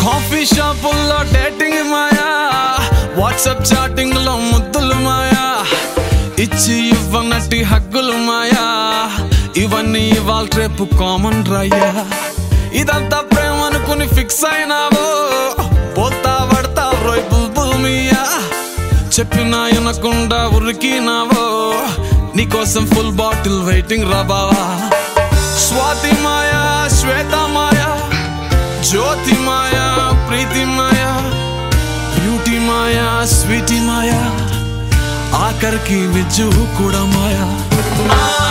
Coffee షాపుల్లో dating మాయా, WhatsApp chatting లో ముద్దులు మాయా, ఇచ్చి ఇవ్వనట్టి హగ్గులు మాయా, ఇవన్నీ ఇవాళ రేపు కామన్ రాయ్యా. ఇదంతా ప్రేమ అనుకుని ఫిక్స్ అయినావో, పోతా పడతా రోయ్ బుల్బుల్ మియా. చెప్పినా వినకుండా ఉరికినావో, నీకోసం ఫుల్ బాటిల్ వెయిటింగ్ రా బావా. స్వాతి మాయా, శ్వేత మాయా, జ్యోతి మాయా, ప్రీతి మాయా, బ్యూటీ మాయా, స్వీటీ మాయా, ఆఖరికి విజ్జు కూడా మాయా.